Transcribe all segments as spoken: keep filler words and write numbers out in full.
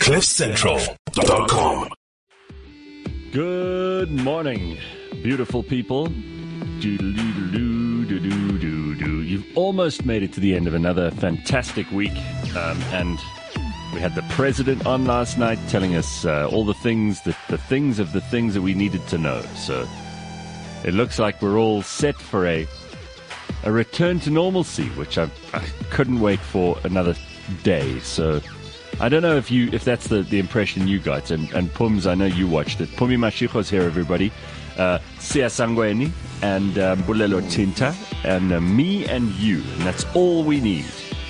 cliff central dot com. Good morning, beautiful people. Doo-doo-doo-doo-doo-doo-doo. You've almost made it to the end of another fantastic week, um, and we had the president on last night telling us uh, all the things that the things of the things that we needed to know. So it looks like we're all set for a a return to normalcy, which I, I couldn't wait for another day. So I don't know if you if that's the, the impression you got. And, and Pums, I know you watched it. Pumi Mashiko's here, everybody. Uh, Sia Sangweni and um, Bulelo Tinta and uh, me and you. And that's all we need.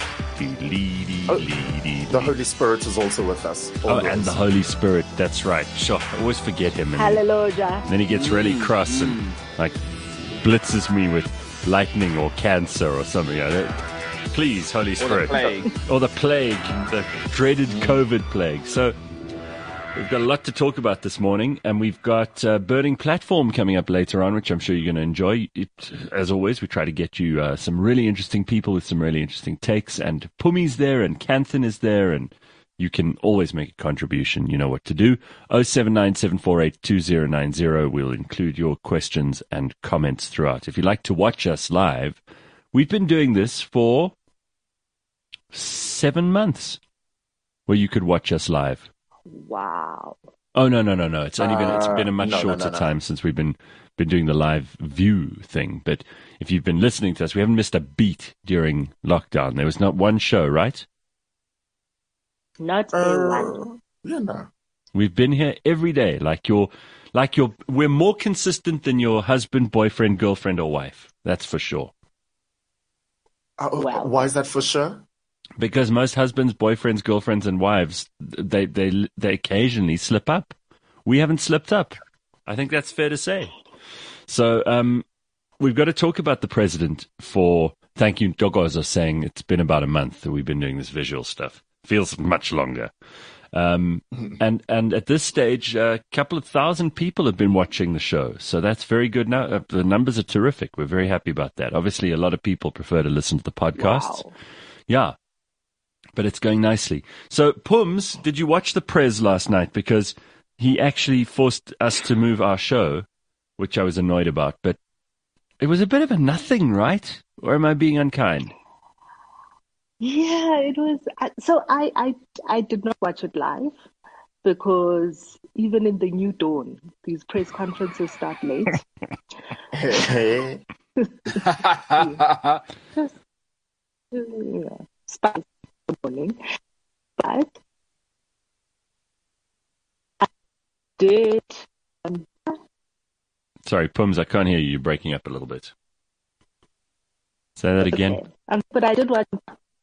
Oh, the Holy Spirit is also with us. Always. Oh, and the Holy Spirit. That's right. Sure, I always forget him. And Hallelujah. Then he gets really cross and like blitzes me with lightning or cancer or something. You know? Please, Holy Spirit. Or the plague. Or the plague, the dreaded COVID plague. So we've got a lot to talk about this morning, and we've got uh, Burning Platform coming up later on, which I'm sure you're going to enjoy. It, as always, we try to get you uh, some really interesting people with some really interesting takes, and Pumi's there, and Kanthan is there, and you can always make a contribution. You know what to do. oh seven nine seven four eight two oh nine oh. We'll include your questions and comments throughout. If you'd like to watch us live, we've been doing this for seven months where you could watch us live. Wow. Oh, no, no, no, no. It's only been, it's been a much Uh, no, no, shorter no, no. time since we've been, been doing the live view thing. But if you've been listening to us, we haven't missed a beat during lockdown. There was not one show, right? Not a Uh, one. yeah, no. We've been here every day, like your, like your. We're more consistent than your husband, boyfriend, girlfriend, or wife. That's for sure. Uh, Well. Why is that for sure? Because most husbands, boyfriends, girlfriends, and wives, they they they occasionally slip up. We haven't slipped up. I think that's fair to say. So um, we've got to talk about the president for. Thank you, Dogozo, saying it's been about a month that we've been doing this visual stuff. Feels much longer. Um, and and at this stage, a couple of thousand people have been watching the show, so that's very good. Now uh, the numbers are terrific. We're very happy about that. Obviously, a lot of people prefer to listen to the podcasts. Wow. Yeah, but it's going nicely. So, Pums, did you watch the Prez last night? Because he actually forced us to move our show, which I was annoyed about. But it was a bit of a nothing, right? Or am I being unkind? Yeah, it was. uh, So I, I, I did not watch it live because even in the new dawn, these press conferences start late. Hey, Just, yeah, spice in the morning. But I did. Um, Sorry, Pums, I can't hear you. You're breaking up a little bit. Say that again. okay. Um, but I did watch.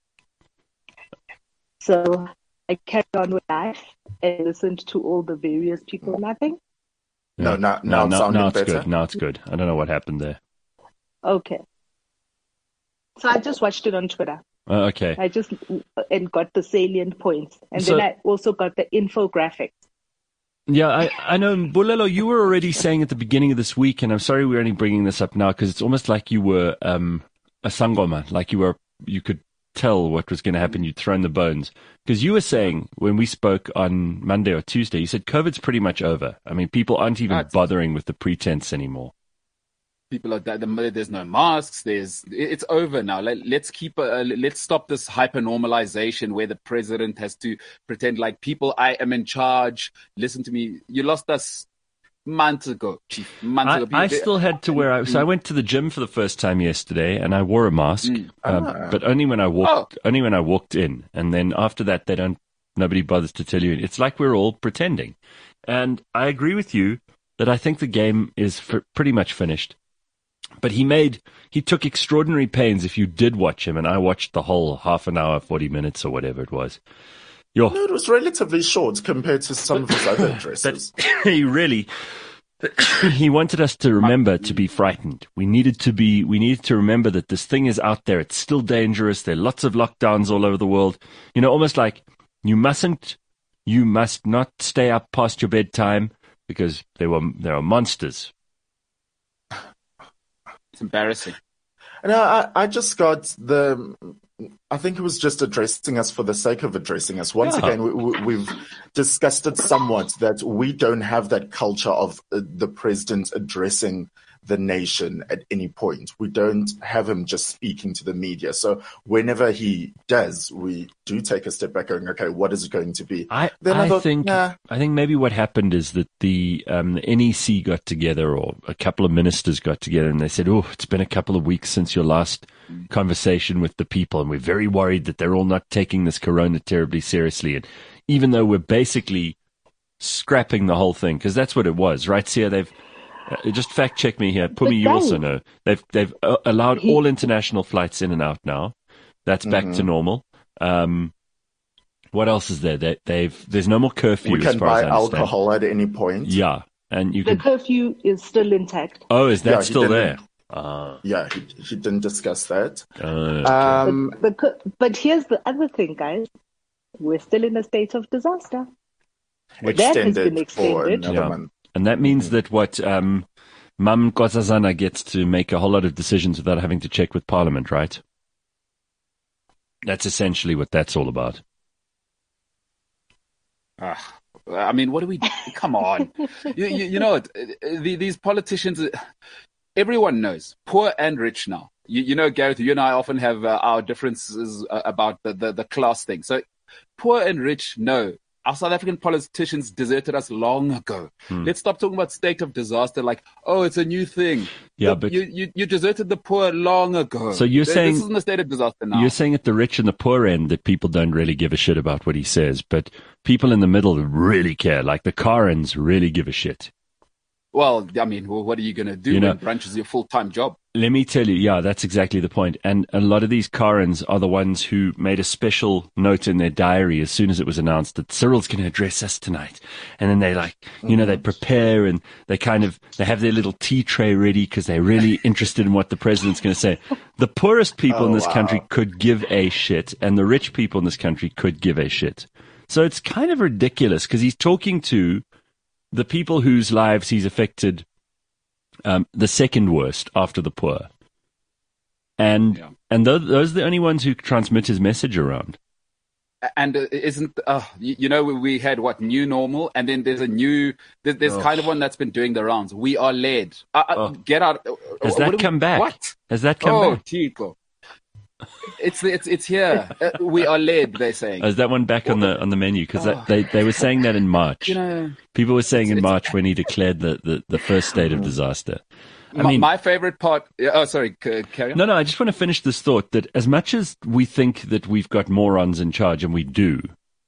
So I carried on with life and listened to all the various people laughing. No, now- no, now it's no, sounding now it's better. good. Now it's good. I don't know what happened there. Okay. So I just watched it on Twitter. Uh, okay. I just and got the salient points. And So- then I also got the infographics. Yeah, I, I know, Bulelo, you were already saying at the beginning of this week, and I'm sorry we're only bringing this up now because it's almost like you were um, a sangoma, like you were, you could tell what was going to happen. You'd thrown the bones. Because you were saying when we spoke on Monday or Tuesday, you said COVID's pretty much over. I mean, people aren't even That's- bothering with the pretense anymore. People are dead. There's no masks. There's it's over now. Let, let's keep uh, let's stop this hyper normalization where the president has to pretend like people. I am in charge. Listen to me. You lost us months ago, chief. Months I, ago. I still had to wear. I- So I went to the gym for the first time yesterday, and I wore a mask, uh, Ah. but only when I walked. Oh. Only when I walked in, and then after that, they don't. Nobody bothers to tell you. It's like we're all pretending, and I agree with you that I think the game is f- pretty much finished. But he made, he took extraordinary pains if you did watch him, and I watched the whole half an hour, forty minutes, or whatever it was. Yo, no, it was relatively short compared to some of his other addresses. he really, he wanted us to remember to be frightened. We needed to be, we needed to remember that this thing is out there. It's still dangerous. There are lots of lockdowns all over the world. You know, almost like you mustn't, you must not stay up past your bedtime because there were, there are monsters. It's embarrassing. And I, I just got the I think it was just addressing us for the sake of addressing us. Once Yeah. again, we, we, we've discussed it somewhat that we don't have that culture of uh, the president addressing the nation at any point. We don't have him just speaking to the media. So whenever he does, we do take a step back going, okay, what is it going to be? I, Then I, I thought, think nah. I think maybe what happened is that the, um, the N E C got together, or a couple of ministers got together, and they said, "Oh, it's been a couple of weeks since your last conversation with the people, and we're very worried that they're all not taking this corona terribly seriously." And even though we're basically scrapping the whole thing, because that's what it was, right? Sia, they've uh, just fact check me here. Pumi, you also know they've they've uh, allowed He- all international flights in and out now. That's back Mm-hmm. to normal. Um, what else is there? They, they've there's no more curfew. We as can far buy as I understand. alcohol at any point. Yeah, and you The can. curfew is still intact. Oh, is that Yeah, he still there? didn't- Ah, Yeah, he, he didn't discuss that. uh, Um, But, but, but here's the other thing, guys. We're still in a state of disaster. That has extended, been for extended. another Yeah. month. and that means that what um, Mam Nkosazana gets to make a whole lot of decisions without having to check with Parliament, right? That's essentially what that's all about. Ah, I mean, what do we? Come on, you, you, you know, what, the, these politicians. Everyone knows, poor and rich now. You, you know, Gareth, you and I often have uh, our differences uh, about the, the the class thing. So, poor and rich know our South African politicians deserted us long ago. Hmm. Let's stop talking about state of disaster like, oh, it's a new thing. Yeah, The- but- you, you you deserted the poor long ago. So you're Th- saying- this isn't a state of disaster now? You're saying at the rich and the poor end that people don't really give a shit about what he says, but people in the middle really care. Like the Karens really give a shit. Well, I mean, well, what are you going to do You know- when brunch is your full time job? Let me tell you, yeah, that's exactly the point. And a lot of these Karens are the ones who made a special note in their diary as soon as it was announced that Cyril's going to address us tonight. And then they like, you know, they prepare and they kind of, they have their little tea tray ready because they're really interested in what the president's going to say. The poorest people in Oh, this wow. country could give a shit, and the rich people in this country could give a shit. So it's kind of ridiculous because he's talking to the people whose lives he's affected um, the second worst after the poor. And Yeah. and those, those are the only ones who transmit his message around. And uh, isn't uh, you, you know, we had what, new normal, and then there's a new there's, there's kind of one that's been doing the rounds. We are led. Uh, uh, Oh. Get out. Has What that do we- come back? What? Has that come Oh, back? Chico. It's it's it's here. Uh, we are led. They're saying. Oh, is that one back on the on the menu? Because they they were saying that in March. You know, People were saying in it's- March when he declared the, the, the first state of disaster. I my, mean, my favorite part. Oh, sorry. c- Carry on. no, no. I just want to finish this thought that as much as we think that we've got morons in charge, and we do,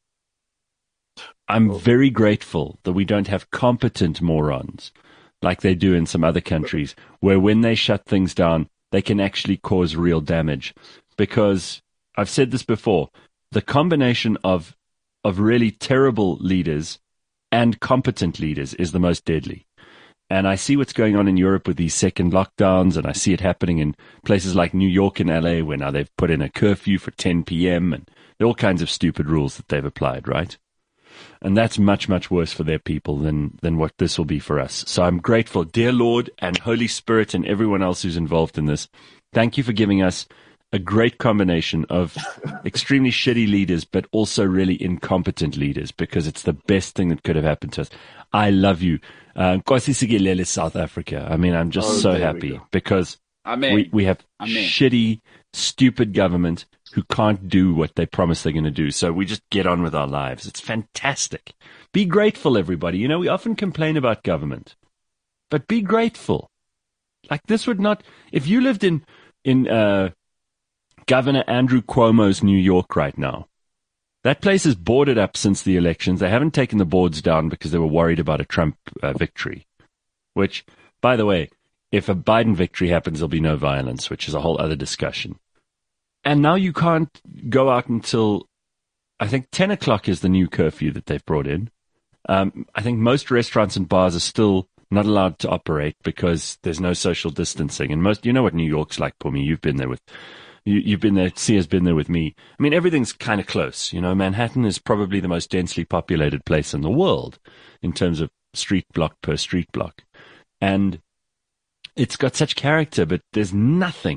I'm very grateful that we don't have competent morons like they do in some other countries, where when they shut things down, they can actually cause real damage. Because I've said this before, the combination of of really terrible leaders and competent leaders is the most deadly. And I see what's going on in Europe with these second lockdowns, and I see it happening in places like New York and L A, where now they've put in a curfew for ten p.m. and there are all kinds of stupid rules that they've applied, right? And that's much, much worse for their people than, than what this will be for us. So I'm grateful. Dear Lord and Holy Spirit and everyone else who's involved in this, thank you for giving us a great combination of extremely shitty leaders, but also really incompetent leaders, because it's the best thing that could have happened to us. I love you. Uh, Nkosi Sikelele, South Africa. I mean, I'm just Oh, so there we happy go. because Amen. we, we have Amen. shitty, stupid government who can't do what they promise they're going to do. So we just get on with our lives. It's fantastic. Be grateful, everybody. You know, we often complain about government, but be grateful. Like this would not, if you lived in, in, uh, Governor Andrew Cuomo's New York right now, that place is boarded up since the elections. They haven't taken the boards down because they were worried about a Trump uh, victory, which, by the way, if a Biden victory happens, there'll be no violence, which is a whole other discussion. And now you can't go out until, I think, ten o'clock is the new curfew that they've brought in. Um, I think most restaurants and bars are still not allowed to operate because there's no social distancing. And most, you know what New York's like, Pumi. You've been there with, you, you've been there, Sia's been there with me. I mean, everything's kind of close. You know, Manhattan is probably the most densely populated place in the world in terms of street block per street block. And it's got such character, but there's nothing.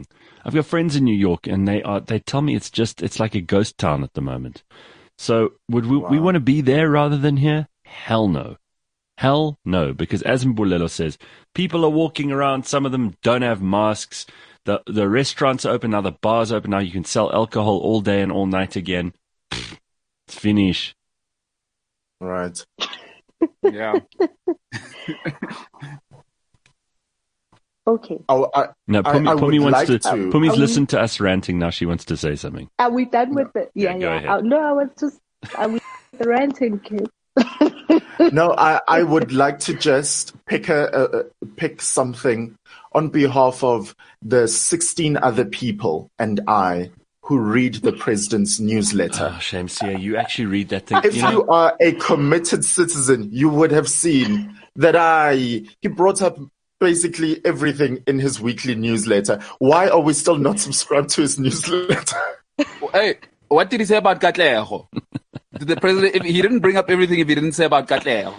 I've got friends in New York, and they are they tell me it's just it's like a ghost town at the moment. So would we Wow. we want to be there rather than here? Hell no. Hell no, because as Mbulelo says, people are walking around. Some of them don't have masks. The the restaurants are open now. The bars are open now. You can sell alcohol all day and all night again. Pfft, it's finish. Right. Yeah. Okay. Oh, I, No, I- Pumi, I Pumi would wants like to. to- Pumi's Are we- listened to us ranting. Now she wants to say something. Are we done with the? Yeah, Yeah, go yeah. ahead. Uh, no, I was just. Are we the ranting kid? no, I, I would like to just pick a, a a- pick something on behalf of the sixteen other people and I who read the president's newsletter. Oh, Shamsia, you actually read that thing. If You know, you are a committed citizen, you would have seen that I he brought up basically everything in his weekly newsletter. Why are we still not subscribed to his newsletter? Hey, what did he say about Katlego? Did the president, if he didn't bring up everything if he didn't say about Katlego.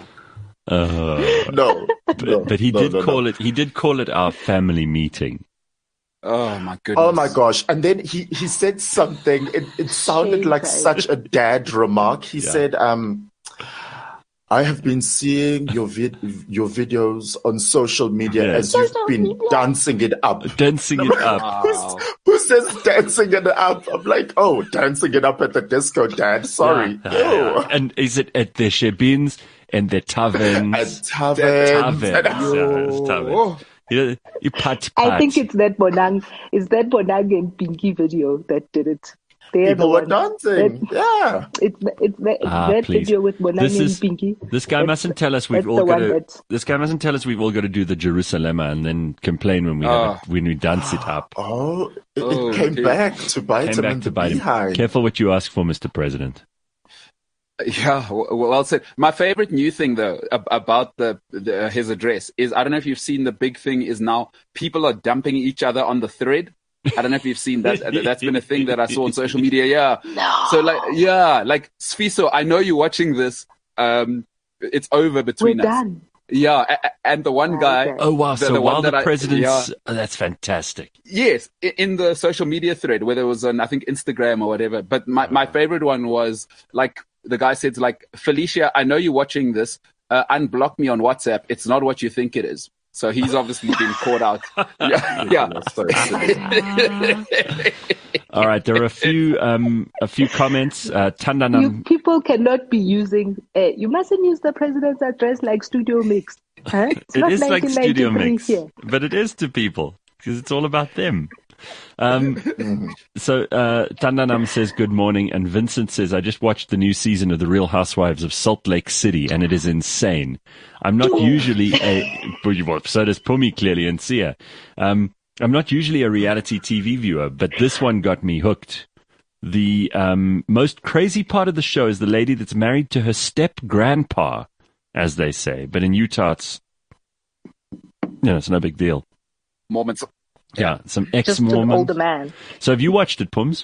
uh, No, no, but he no, did no, no. call it. He did call it our family meeting. Oh my goodness. Oh my gosh. And then he, he said something, it, it sounded Shame like time. such a dad remark. He Yeah. said, um, I have been seeing your vid- your videos on social media Yeah. as you've Social been media. dancing it up. Dancing it up. Wow. Who says dancing it up? I'm like, oh, dancing it up at the disco, dad. Sorry. Yeah, yeah, Ew. yeah. And is it at their shebins and their taverns? At taverns. Taverns. And- Yeah, it's taverns. You know, you pat, pat. I think it's that Bonang. It's that Bonang and Pinky video that did it. They're People the were ones. dancing. Yeah. It's it's that, it's Ah, that please. video with Bonang This and is- Pinky. This guy That's- mustn't tell us we've that's all the got one to. that- This guy mustn't tell us we've all got to do the Jerusalem and then complain when we have Ah. it, when we dance it up. Oh, it, Oh, it came okay. back to bite Came him back in to the bite him. behind. Careful what you ask for, Mister President. Yeah, w- well said. My favorite new thing, though, ab- about the, the his address is I don't know if you've seen the big thing is now people are dumping each other on the thread. I don't know if you've seen that. That's been a thing that I saw on social media. Yeah. No. So like, yeah, like Sfiso, I know you're watching this. Um, it's over We're between us. done. Yeah, a- a- and the one guy. Okay. Oh wow! The- so the one while that the I- president's, yeah. oh, that's fantastic. Yes, i- in the social media thread, whether it was on, I think, Instagram or whatever. But my, my favorite one was like, the guy said, like, Felicia, I know you're watching this. Uh, unblock me on WhatsApp. It's not what you think it is. So he's obviously been caught out. Yeah. yeah. So silly. All right, there are a few um, a few comments. Uh, You Tandanam, people cannot be using. Uh, you mustn't use the president's address like Studio Mix. Huh? It's it not is like Studio nineteen ninety-three Mix, here. but it is to people because it's all about them. Um, so uh, Tandanam says good morning, and Vincent says I just watched the new season of The Real Housewives of Salt Lake City, and it is insane. I'm not usually a well, so does Pumi clearly and Sia. Um, I'm not usually a reality T V viewer, but this one got me hooked. The um, most crazy part of the show is the lady that's married to her step grandpa, as they say, but in Utah it's you know it's no big deal. Moments. Yeah, some Just an ex-Mormons. older man. So have you watched it, Pums?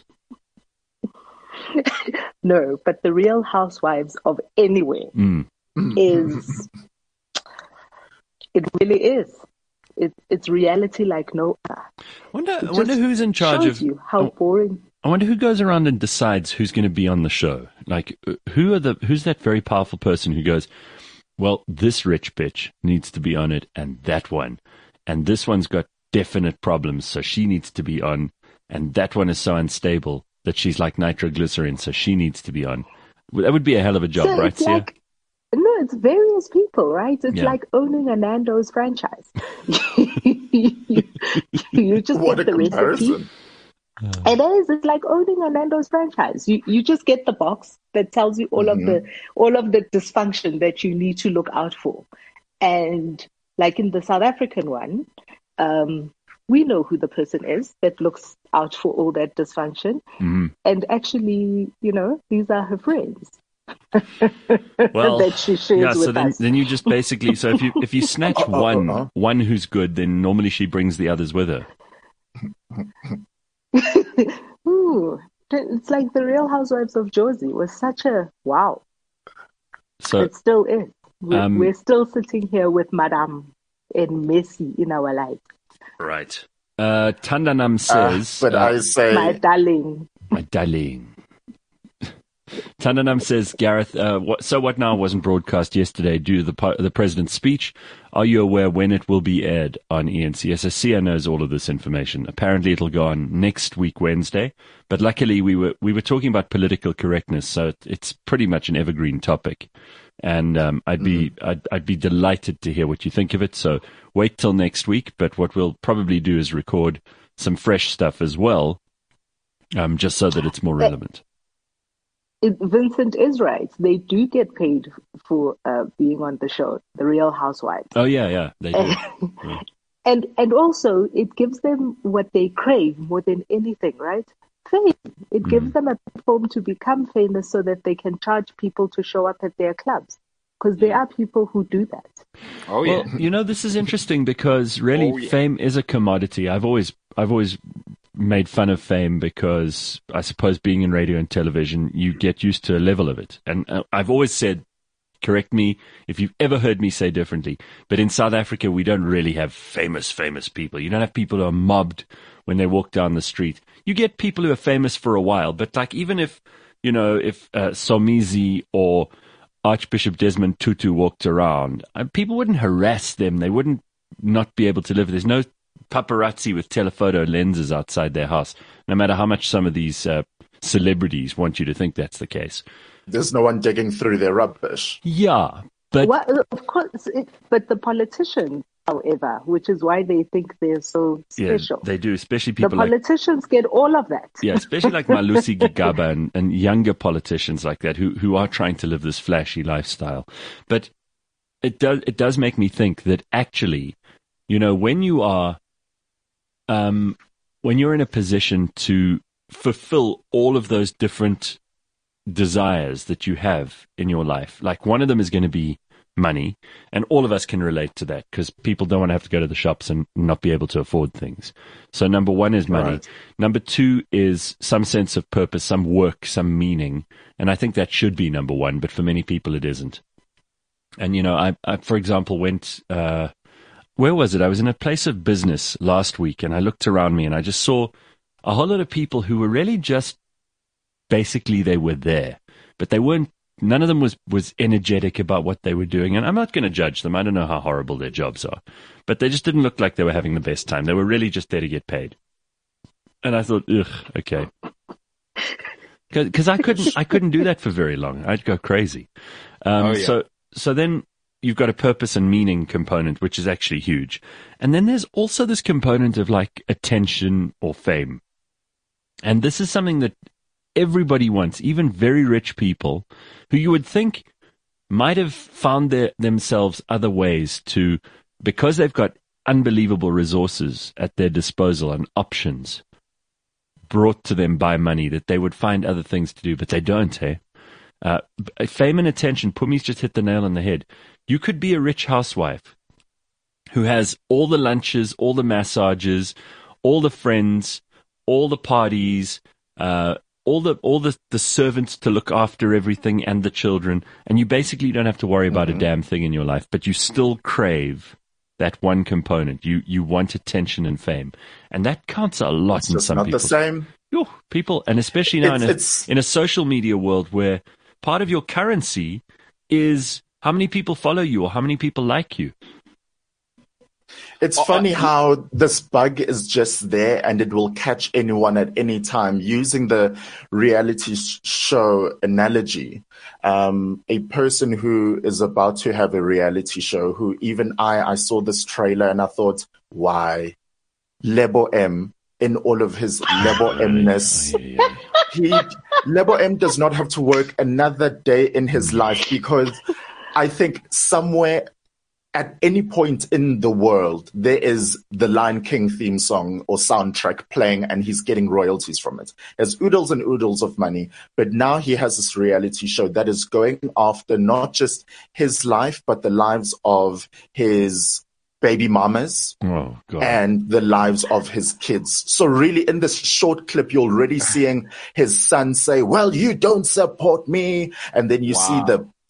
No, but the Real Housewives of Anywhere Mm. is. It really is. It, it's reality like no other. Wonder, I It wonder just who's in charge shows of. you how boring. I wonder who goes around and decides who's going to be on the show. Like, uh, who are the? Who's that very powerful person who goes, well, this rich bitch needs to be on it, and that one, and this one's got definite problems, so she needs to be on, and that one is so unstable that she's like nitroglycerin, so she needs to be on. Well, that would be a hell of a job, So right, it's Sia? like, no, it's various people, right? It's Yeah. like owning a Nando's franchise. you, you just What get a the recipe. comparison. It is. It's like owning a Nando's franchise. You you just get the box that tells you all of the all of the dysfunction that you need to look out for. And like in the South African one, um, we know who the person is that looks out for all that dysfunction. Mhm. And actually, you know, these are her friends. Well, that she shares yeah. So with then, us. then you just basically, so if you if you snatch Uh, uh, uh, one uh. one who's good, then normally she brings the others with her. Ooh, it's like the Real Housewives of Josie was such a wow. So It still is. We're, Um, we're still sitting here with Madame and Messi in our life. right. Uh, Tandanam says, uh, but uh, I say, My darling. my darling. Tandanam says, Gareth, uh, what, so what now wasn't broadcast yesterday due to the, the president's speech. Are you aware when it will be aired on E N C? Yes, Sia knows all of this information. Apparently it'll go on next week, Wednesday. But luckily we were, we were talking about political correctness, so it, it's pretty much an evergreen topic. And um, I'd be mm. I'd, I'd be delighted to hear what you think of it. So wait till next week. But what we'll probably do is record some fresh stuff as well, um, just so that it's more relevant. It, Vincent is right. They do get paid for uh, being on the show, The Real Housewives. Oh yeah, yeah, they do. yeah. And and also it gives them what they crave more than anything, right? Fame. It mm. gives them a platform to become famous so that they can charge people to show up at their clubs. Because there are people who do that. Oh yeah. Well, you know, this is interesting because really oh, yeah. fame is a commodity. I've always I've always made fun of fame because I suppose being in radio and television, you get used to a level of it. And uh, I've always said, correct me if you've ever heard me say differently, but in South Africa, we don't really have famous, famous people. You don't have people who are mobbed when they walk down the street. You get people who are famous for a while, but like even if, you know, if uh, Somizi or Archbishop Desmond Tutu walked around, uh, people wouldn't harass them. They wouldn't not be able to live. There's no paparazzi with telephoto lenses outside their house, no matter how much some of these uh, celebrities want you to think that's the case. There's no one digging through their rubbish. Yeah, but... Well, of course, it, but the politicians, however, which is why they think they're so special. Yeah, they do, especially people The politicians like, get all of that. Yeah, especially like Malusi Gigaba and, and younger politicians like that who, who are trying to live this flashy lifestyle. But it does, it does make me think that actually, you know, when you are... Um, when you're in a position to fulfill all of those different desires that you have in your life, like one of them is going to be money, and all of us can relate to that because people don't want to have to go to the shops and not be able to afford things. So number one is money. Right. Number two is some sense of purpose, some work, some meaning. And I think that should be number one, but for many people it isn't. And, you know, I, I for example, went... Uh, Where was it? I was in a place of business last week and I looked around me and I just saw a whole lot of people who were really just, basically they were there, but they weren't, none of them was, was energetic about what they were doing. And I'm not going to judge them. I don't know how horrible their jobs are, but they just didn't look like they were having the best time. They were really just there to get paid. And I thought, ugh, okay. Cause I couldn't, I couldn't do that for very long. I'd go crazy. Um, oh, yeah. so, so then, you've got a purpose and meaning component, which is actually huge. And then there's also this component of like attention or fame. And this is something that everybody wants, even very rich people who you would think might have found their, themselves other ways to, because they've got unbelievable resources at their disposal and options brought to them by money, that they would find other things to do, but they don't, hey? Uh, fame and attention, Pumi's just hit the nail on the head. You could be a rich housewife who has all the lunches, all the massages, all the friends, all the parties, uh, all the all the, the servants to look after everything and the children, and you basically don't have to worry about mm-hmm. a damn thing in your life, but you still crave that one component. You you want attention and fame, and that counts a lot it's in just some not people. The same. Yo, people, and especially now it's, in a, in a social media world where part of your currency is how many people follow you or how many people like you. It's oh, funny uh, how this bug is just there and it will catch anyone at any time. Using the reality sh- show analogy, um, a person who is about to have a reality show, who even I, I saw this trailer and I thought, why? Lebo M in all of his Lebo M-ness. He, Lebo M does not have to work another day in his life because I think somewhere at any point in the world, there is the Lion King theme song or soundtrack playing and he's getting royalties from it. There's oodles and oodles of money, but now he has this reality show that is going after not just his life, but the lives of his baby mamas oh, God. and the lives of his kids. So really in this short clip, you're already seeing his son say, well, you don't support me. And then you wow. see the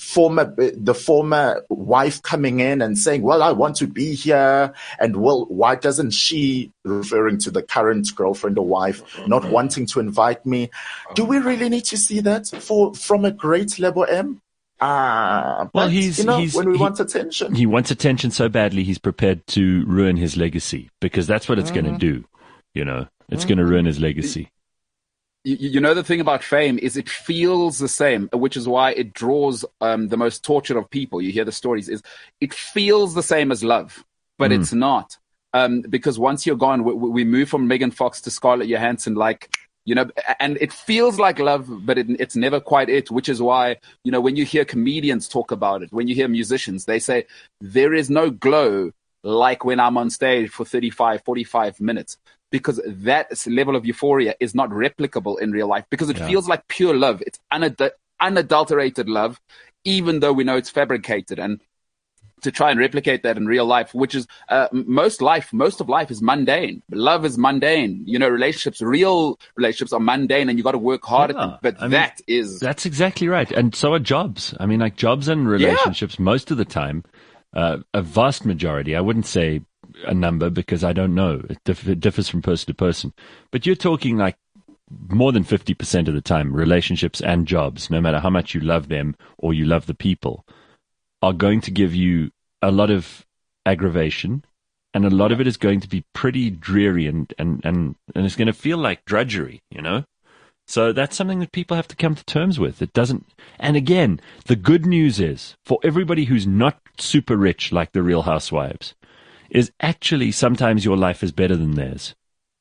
former the former wife coming in and saying, well, I want to be here, and well, why doesn't she, referring to the current girlfriend or wife, not wanting to invite me? Do we really need to see that for from a great Lebo M? Ah, well, but, he's, you know, he's when we he, want attention, he wants attention so badly he's prepared to ruin his legacy, because that's what it's mm. going to do. You know, it's mm. going to ruin his legacy. You, you know, the thing about fame is it feels the same, which is why it draws um, the most tortured of people. You hear the stories, is it feels the same as love, but mm. it's not. Um, because once you're gone, we, we move from Megan Fox to Scarlett Johansson, like, you know, and it feels like love, but it, it's never quite it, which is why, you know, when you hear comedians talk about it, when you hear musicians, they say there is no glow like when I'm on stage for thirty-five, forty-five minutes. Because that level of euphoria is not replicable in real life, because it yeah. feels like pure love. It's unad- unadulterated love, even though we know it's fabricated. And to try and replicate that in real life, which is uh, most life, most of life is mundane. Love is mundane. You know, relationships, real relationships are mundane, and you got to work hard yeah. at them. But I that mean, is... That's exactly right. And so are jobs. I mean, like jobs and relationships, yeah. most of the time, uh, a vast majority, I wouldn't say a number because I don't know. It, diff- it differs from person to person. But you're talking like more than fifty percent of the time, relationships and jobs, no matter how much you love them or you love the people, are going to give you a lot of aggravation, and a lot of it is going to be pretty dreary, and, and, and, and it's going to feel like drudgery, you know? So that's something that people have to come to terms with. It doesn't, and again, the good news is, for everybody who's not super rich like the Real Housewives, is actually sometimes your life is better than theirs.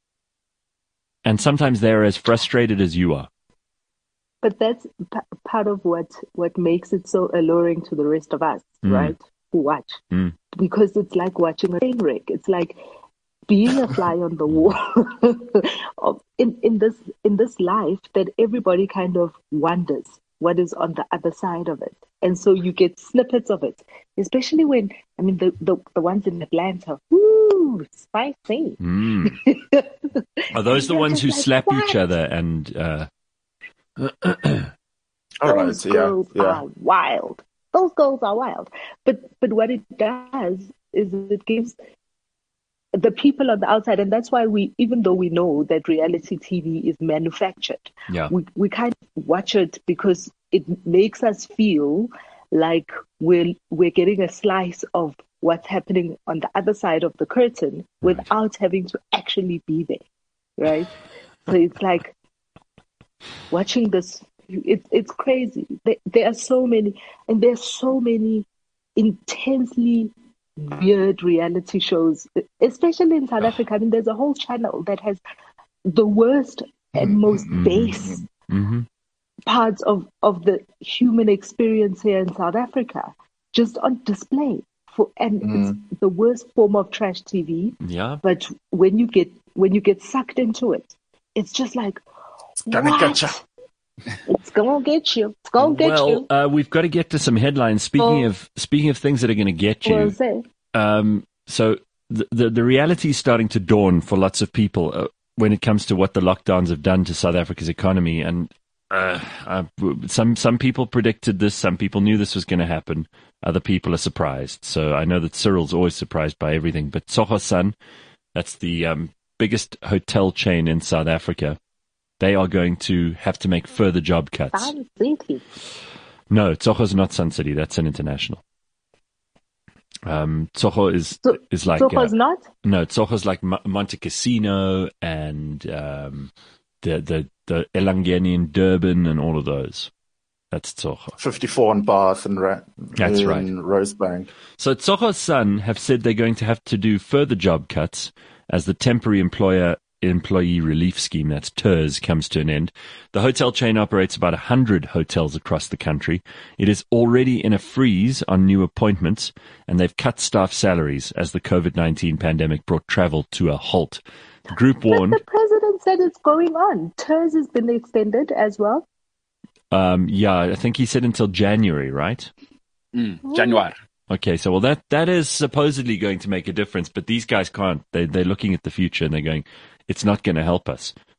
And sometimes they're as frustrated as you are. But that's p- part of what, what makes it so alluring to the rest of us, mm. right? Who watch. Mm. Because it's like watching a train wreck. It's like being a fly on the wall of, in, in this in this life that everybody kind of wonders what is on the other side of it. And so you get snippets of it, especially when, I mean, the, the, the ones in Atlanta, woo, spicy. Mm. Are those the ones who like, slap what? each other and... Uh... All Those right, girls yeah, yeah. are wild. Those girls are wild. But but what it does is it gives the people on the outside, and that's why we, even though we know that reality T V is manufactured, yeah. we we kind of watch it because it makes us feel like we're we're getting a slice of what's happening on the other side of the curtain right. without having to actually be there, right? So it's like watching this. It's it's crazy. There, there are so many, and there's so many intensely weird reality shows, especially in South Africa. I mean, there's a whole channel that has the worst and most base mm-hmm. parts of, of the human experience here in South Africa, just on display. For and mm. it's the worst form of trash T V. Yeah. But when you get when you get sucked into it, it's just like, it's gonna what? get you. It's gonna get you. It's gonna get well, you. Well, uh, we've got to get to some headlines. Speaking oh. of speaking of things that are going to get you, um, so the, the the reality is starting to dawn for lots of people uh, when it comes to what the lockdowns have done to South Africa's economy. And uh, uh, some some people predicted this. Some people knew this was going to happen. Other people are surprised. So I know that Cyril's always surprised by everything. But Tsogo Sun, that's the um, biggest hotel chain in South Africa. They are going to have to make further job cuts. Sun City. No, Tsogo's not Sun City. That's an international. Um, Tsogo is so, is like Tsogo's uh, not. No, Tsogo's like M- Monte Casino and um, the the the Elangeni in Durban and all of those. That's Tsogo. fifty-four on Bath and Ra- That's in right. Rosebank. So Tsogo Sun have said they're going to have to do further job cuts as the temporary employer. Employee Relief Scheme, that's T E R S, comes to an end. The hotel chain operates about one hundred hotels across the country. It is already in a freeze on new appointments, and they've cut staff salaries as the COVID nineteen pandemic brought travel to a halt. The group warned... But the president said it's going on. T E R S has been extended as well. Um, yeah, I think he said until January, right? Mm, January. Okay, so well, that that is supposedly going to make a difference, but these guys can't. They, they're looking at the future and they're going... It's not going to help us.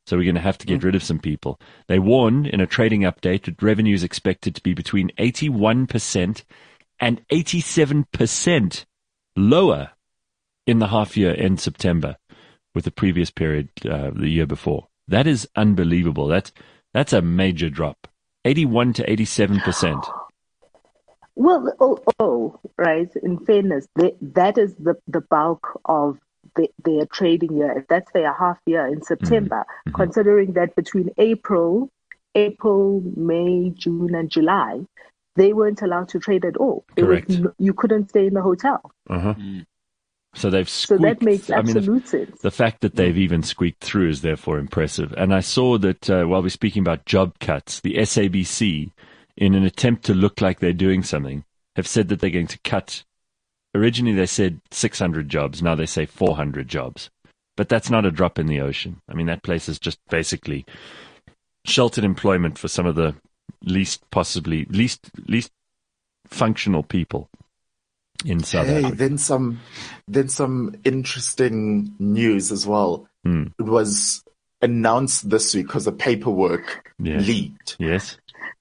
So we're going to have to get rid of some people. They warn in a trading update that revenue is expected to be between eighty-one percent and eighty-seven percent lower in the half year end September with the previous period uh, the year before. That is unbelievable. That's, that's a major drop. eighty-one to eighty-seven percent. Well, oh, oh, right. In fairness, they, that is the, the bulk of the, their trading year. If that's their half year in September, mm-hmm. considering that between April, April, May, June, and July, they weren't allowed to trade at all. There Correct. Was no, you couldn't stay in the hotel. Uh-huh. Mm. So they've squeaked, so that makes absolute I mean, the, sense. The fact that they've even squeaked through is therefore impressive. And I saw that uh, while we're speaking about job cuts, the S A B C, in an attempt to look like they're doing something, have said that they're going to cut. Originally they said six hundred jobs. Now they say four hundred jobs. But that's not a drop in the ocean. I mean, that place is just basically sheltered employment for some of the least possibly, least, least functional people in South hey, Africa. Then some, then some interesting news as well. Mm. It was announced this week because the paperwork yes. leaked. Yes.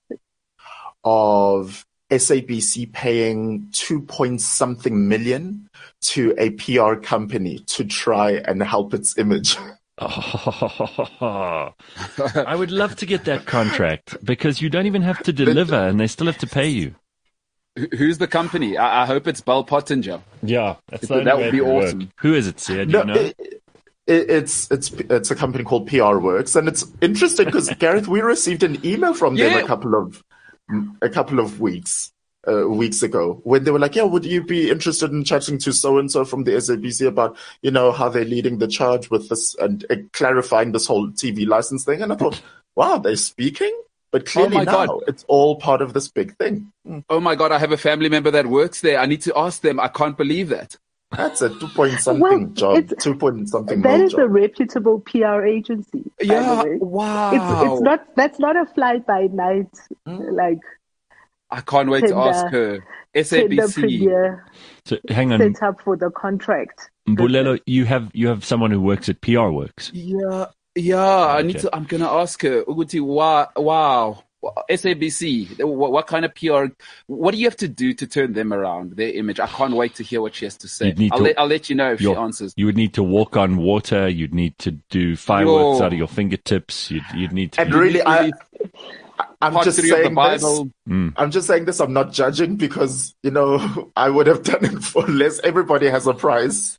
Of S A B C paying two point something million to a P R company to try and help its image. Oh, I would love to get that contract because you don't even have to deliver and they still have to pay you. Who's the company? I, I hope it's Bell Pottinger. Yeah, that's that, that would be awesome. Work. Who is it, Sia? Do no, you know? It, it, it's it's it's a company called P R Works, and it's interesting because Gareth, we received an email from them yeah. a couple of a couple of weeks uh, weeks ago when they were like, "Yeah, would you be interested in chatting to so and so from the S A B C about you know how they're leading the charge with this and uh, clarifying this whole T V license thing?" And I thought, "Wow, they're speaking." But clearly oh my now God. It's all part of this big thing. Mm. Oh my God, I have a family member that works there. I need to ask them. I can't believe that. That's a two point something well, job. Two point something. That is job. a reputable P R agency. Yeah. Wow. It's, it's not. That's not a fly by night. Mm. Like. I can't wait tender, to ask her. S A B C. So hang on. Set up for the contract. Mbulelo, you have you have someone who works at P R Works. Yeah. Yeah, okay. I need to. I'm gonna ask her. Uguti, wow, wow, S A B C. What, what kind of P R? What do you have to do to turn them around? Their image. I can't wait to hear what she has to say. I'll, to, let, I'll let you know if she answers. You would need to walk on water. You'd need to do fireworks Yo. out of your fingertips. You'd, you'd need to. And really, I, I'm just saying this. Mm. I'm just saying this. I'm not judging because you know I would have done it for less. Everybody has a price.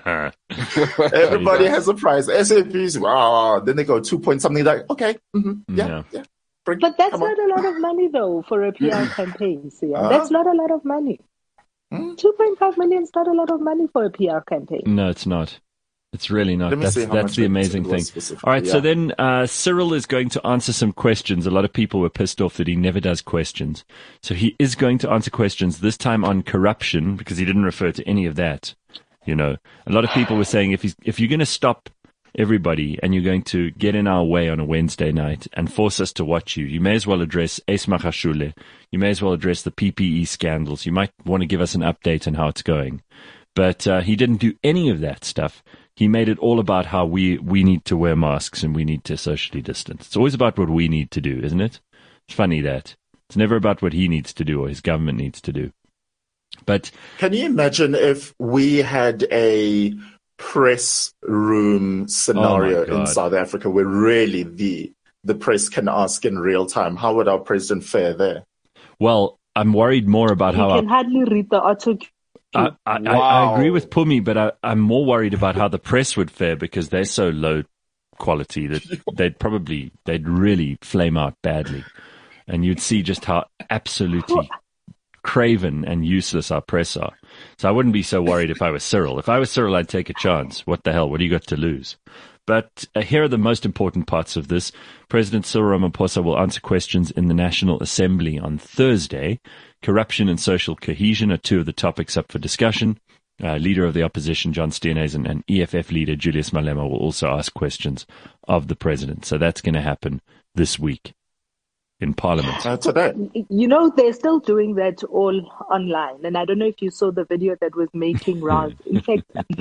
Everybody has a price. S A B C, wow. Then they go two point something. Like okay, mm-hmm, yeah, yeah. yeah. Bring, but that's not a lot of money though for a P R campaign. So yeah, uh, that's not a lot of money. Hmm? two point five million is not a lot of money for a P R campaign. No, it's not. It's really not. That's, that's the amazing thing. All right, yeah. So then uh, Cyril is going to answer some questions. A lot of people were pissed off that he never does questions. So he is going to answer questions, this time on corruption, because he didn't refer to any of that. You know, a lot of people were saying if he's, if you're going to stop everybody and you're going to get in our way on a Wednesday night and force us to watch you, you may as well address Ace Magashule. You may as well address the P P E scandals. You might want to give us an update on how it's going. But uh, he didn't do any of that stuff. He made it all about how we, we need to wear masks and we need to socially distance. It's always about what we need to do, isn't it? It's funny that. It's never about what he needs to do or his government needs to do. But can you imagine if we had a press room scenario oh in South Africa where really the the press can ask in real time? How would our president fare there? Well, I'm worried more about he how... He can our... hardly read the auto... I, I, wow. I, I agree with Pumi, but I, I'm more worried about how the press would fare because they're so low quality that they'd probably, they'd really flame out badly. And you'd see just how absolutely craven and useless our press are. So I wouldn't be so worried if I was Cyril. If I was Cyril, I'd take a chance. What the hell? What do you got to lose? But uh, here are the most important parts of this. President Cyril Ramaphosa will answer questions in the National Assembly on Thursday. Corruption and social cohesion are two of the topics up for discussion. Uh, leader of the opposition, John Steenhuisen, and E F F leader, Julius Malema, will also ask questions of the president. So that's going to happen this week. in Parliament. Uh, today. You know, they're still doing that all online. And I don't know if you saw the video that was making rounds. In fact,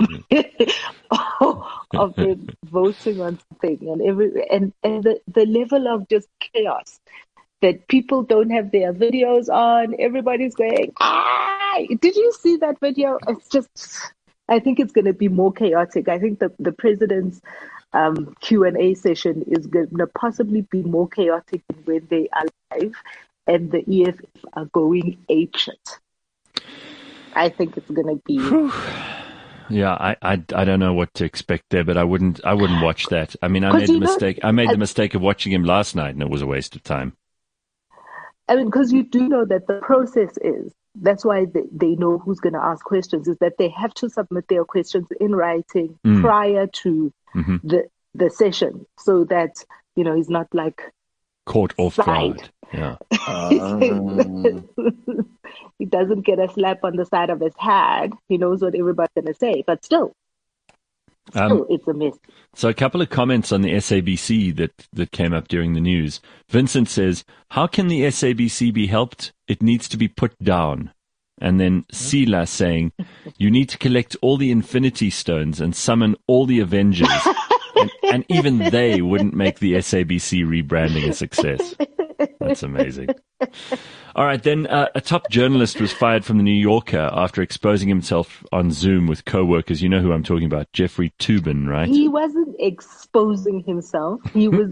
of them voting on something and every and, and the, the level of just chaos that people don't have their videos on. Everybody's going, ah! Did you see that video? It's just, I think it's going to be more chaotic. I think the, the president's um, Q and A session is going to possibly be more chaotic than when they are live and the E F F are going apeshit. I think it's going to be... Yeah, I, I, I don't know what to expect there, but I wouldn't I wouldn't watch that. I mean, I made the mistake. I made the mistake of watching him last night, and it was a waste of time. I mean, because you do know that the process is, that's why they, they know who's going to ask questions, is that they have to submit their questions in writing mm. prior to mm-hmm. the the session, so that, you know, he's not like caught off guard. Yeah. Um. He doesn't get a slap on the side of his head. He knows what everybody's going to say, but still, still um, it's a mess. So a couple of comments on the S A B C that, that came up during the news. Vincent says, how can the S A B C be helped? It needs to be put down. And then Sila saying, you need to collect all the Infinity Stones and summon all the Avengers. and, and even they wouldn't make the S A B C rebranding a success. That's amazing. All right, then uh, a top journalist was fired from the New Yorker after exposing himself on Zoom with co-workers. You know who I'm talking about, Jeffrey Toobin, right? He wasn't exposing himself. He was...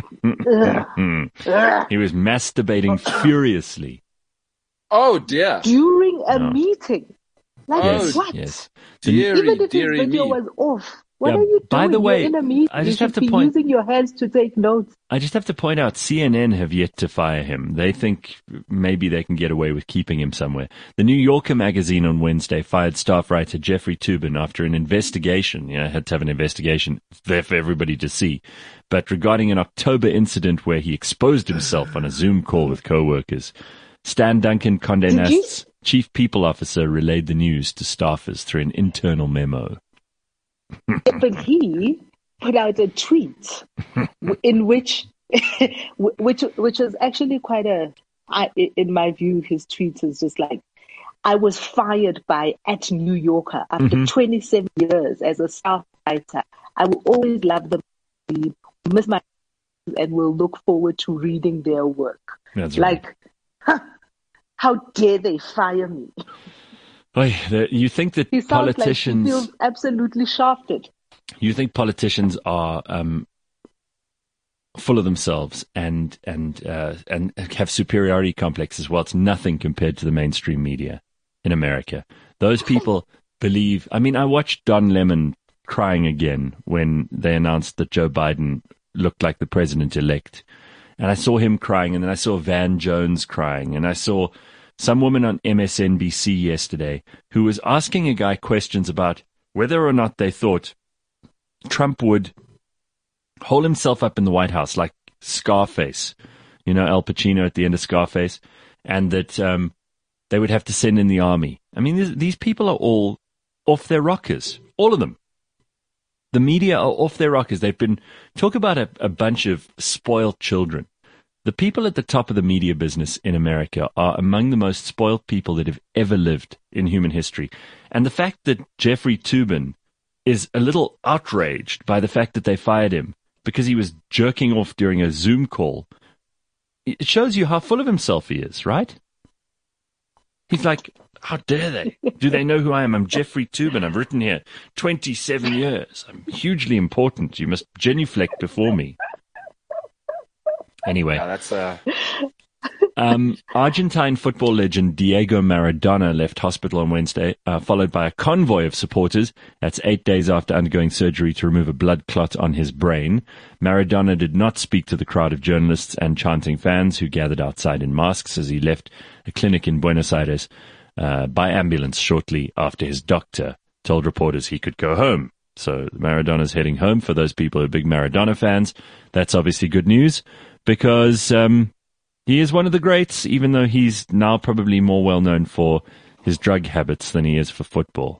He was masturbating furiously. Oh, dear. During a no. meeting. Like, yes, what? Yes. Deary, Even if his video me. was off. What yeah, are you doing? By the way, You're in a meeting. I just you have to be point using your hands to take notes. I just have to point out C N N have yet to fire him. They think maybe they can get away with keeping him somewhere. The New Yorker magazine on Wednesday fired staff writer Jeffrey Toobin after an investigation. You know, had to have an investigation there for everybody to see. But regarding an October incident where he exposed himself on a Zoom call with co-workers, Stan Duncan Condé Nast's chief people officer relayed the news to staffers through an internal memo. But he put out a tweet in which, which, which was actually quite a, I, in my view, his tweet is just like, I was fired by at New Yorker after mm-hmm. twenty-seven years as a staff writer. I will always love them, miss my, and will look forward to reading their work. That's like, right. Huh, how dare they fire me? Oy, the, you think that he sounds politicians like he feels absolutely shafted. You think politicians are um, full of themselves and and uh, and have superiority complexes? Well, it's nothing compared to the mainstream media in America. Those people believe. I mean, I watched Don Lemon crying again when they announced that Joe Biden looked like the president-elect, and I saw him crying, and then I saw Van Jones crying, and I saw some woman on M S N B C yesterday who was asking a guy questions about whether or not they thought Trump would hole himself up in the White House like Scarface, you know, Al Pacino at the end of Scarface, and that um, they would have to send in the army. I mean, these, these people are all off their rockers, all of them. The media are off their rockers. They've been, talk about a, a bunch of spoiled children. The people at the top of the media business in America are among the most spoiled people that have ever lived in human history. And the fact that Jeffrey Toobin is a little outraged by the fact that they fired him because he was jerking off during a Zoom call, it shows you how full of himself he is, right? He's like, how dare they? Do they know who I am? I'm Jeffrey Toobin. I've written here twenty-seven years. I'm hugely important. You must genuflect before me. Anyway, yeah, that's uh... um, Argentine football legend Diego Maradona left hospital on Wednesday, uh, followed by a convoy of supporters. That's eight days after undergoing surgery to remove a blood clot on his brain. Maradona did not speak to the crowd of journalists and chanting fans who gathered outside in masks as he left a clinic in Buenos Aires uh, by ambulance shortly after his doctor told reporters he could go home. So Maradona's heading home. For those people who are big Maradona fans, that's obviously good news, because um, he is one of the greats, even though he's now probably more well-known for his drug habits than he is for football.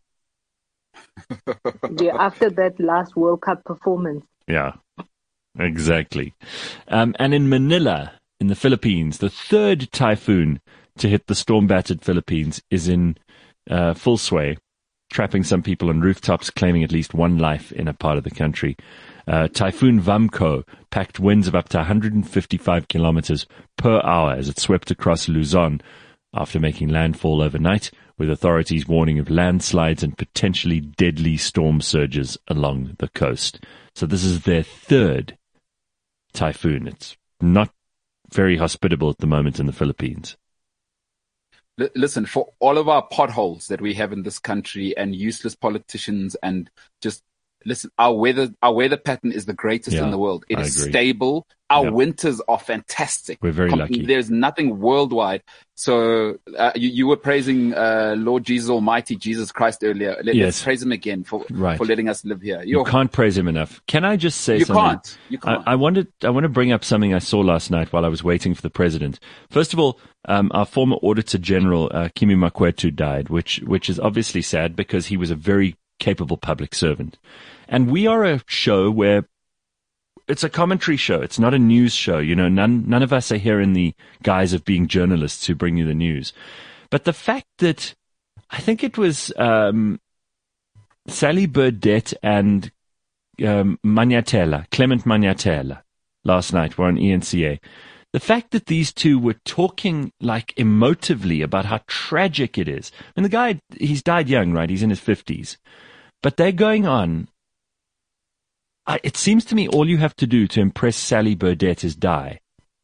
Yeah, after that last World Cup performance. Yeah, exactly. Um, and in Manila, in the Philippines. The third typhoon to hit the storm-battered Philippines is in uh, full sway, trapping some people on rooftops, claiming at least one life in a part of the country. Uh, Typhoon Vamco packed winds of up to one hundred fifty-five kilometers per hour as it swept across Luzon after making landfall overnight, with authorities warning of landslides and potentially deadly storm surges along the coast. So this is their third typhoon. It's not very hospitable at the moment in the Philippines. L- listen, for all of our potholes that we have in this country and useless politicians and just listen, our weather, our weather pattern is the greatest Yeah, in the world. It I is agree. stable. Our Yep. winters are fantastic. We're very Com- lucky. There's nothing worldwide. So uh, you, you were praising uh, Lord Jesus Almighty, Jesus Christ earlier. Let, Yes. Let's praise him again for Right. for letting us live here. You You're, can't praise him enough. Can I just say you something? can't. You can't. I, I wanted I want to bring up something I saw last night while I was waiting for the president. First of all, um, our former Auditor General uh, Kimi Makwetu died, which which is obviously sad because he was a very capable public servant. And we are a show where it's a commentary show. It's not a news show. You know, none none of us are here in the guise of being journalists who bring you the news. But the fact that I think it was um, Sally Burdett and um, Magnatella, Clement Magnatella, last night were on E N C A. The fact that these two were talking like emotively about how tragic it is. I mean, the guy, he's died young, right? He's in his fifties. But they're going on. I, it seems to me all you have to do to impress Sally Burdett is die.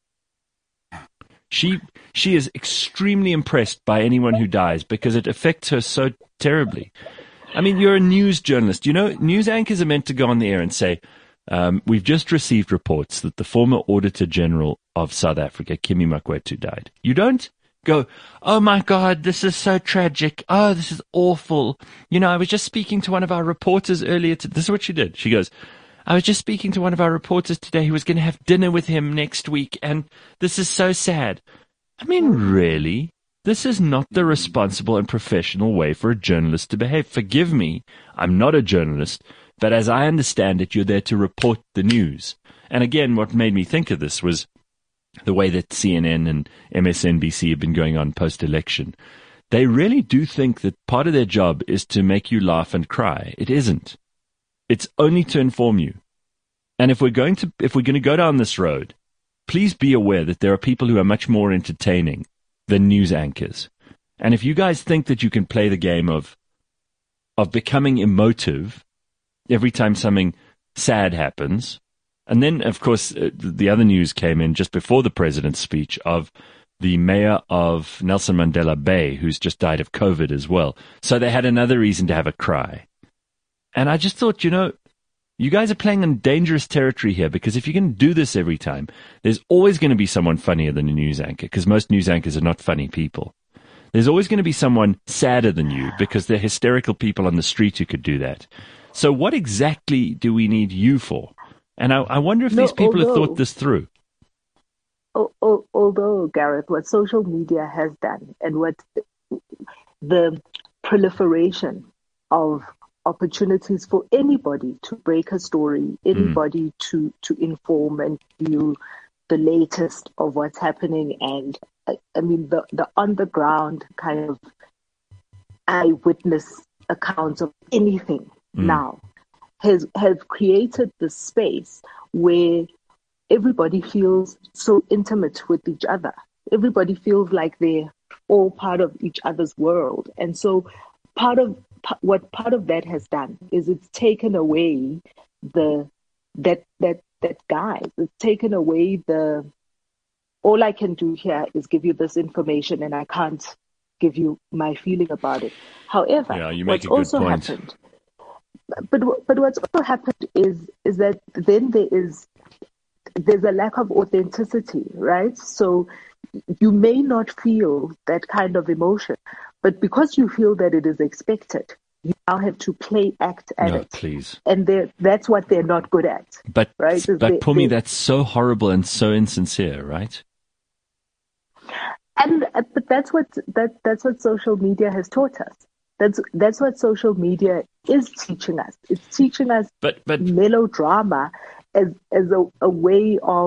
She she is extremely impressed by anyone who dies because it affects her so terribly. I mean, you're a news journalist. You know, news anchors are meant to go on the air and say, um, we've just received reports that the former Auditor General of South Africa, Kimi Makwetu, died. You don't go, oh my God, this is so tragic. Oh, this is awful. You know, I was just speaking to one of our reporters earlier. To, this is what she did. She goes, I was just speaking to one of our reporters today who was going to have dinner with him next week, and this is so sad. I mean, really? This is not the responsible and professional way for a journalist to behave. Forgive me, I'm not a journalist, but as I understand it, you're there to report the news. And again, what made me think of this was the way that C N N and M S N B C have been going on post-election. They really do think that part of their job is to make you laugh and cry. It isn't. It's only to inform you. And if we're going to if we're going to go down this road, please be aware that there are people who are much more entertaining than news anchors. And if you guys think that you can play the game of of becoming emotive every time something sad happens, and then, of course, uh, the other news came in just before the president's speech of the mayor of Nelson Mandela Bay, who's just died of COVID as well. So they had another reason to have a cry. And I just thought, you know, you guys are playing in dangerous territory here, because if you can do this every time, there's always going to be someone funnier than a news anchor, because most news anchors are not funny people. There's always going to be someone sadder than you, because they're hysterical people on the street who could do that. So what exactly do we need you for? And I, I wonder if No, these people although- have thought this through. Al- al- Although, Gareth, what social media has done and what the proliferation of opportunities for anybody to break a story, anybody mm. to, to inform and give you the latest of what's happening. And I, I mean, the, the on-the-ground kind of eyewitness accounts of anything mm. now has have created this space where everybody feels so intimate with each other. Everybody feels like they're all part of each other's world. And so part of what part of that has done is it's taken away the that that that guide. It's taken away the all I can do here is give you this information and I can't give you my feeling about it. However, yeah, you make what's a good also point. happened but but what's also happened is is that then there is there's a lack of authenticity, right? So you may not feel that kind of emotion, but because you feel that it is expected, you now have to play act at no, it. Please. And that's what they're not good at. But, right? but they, Pumi, they, that's so horrible and so insincere, right? And but that's what that that's what social media has taught us. That's that's what social media is teaching us. It's teaching us but, but, melodrama as as a, a way of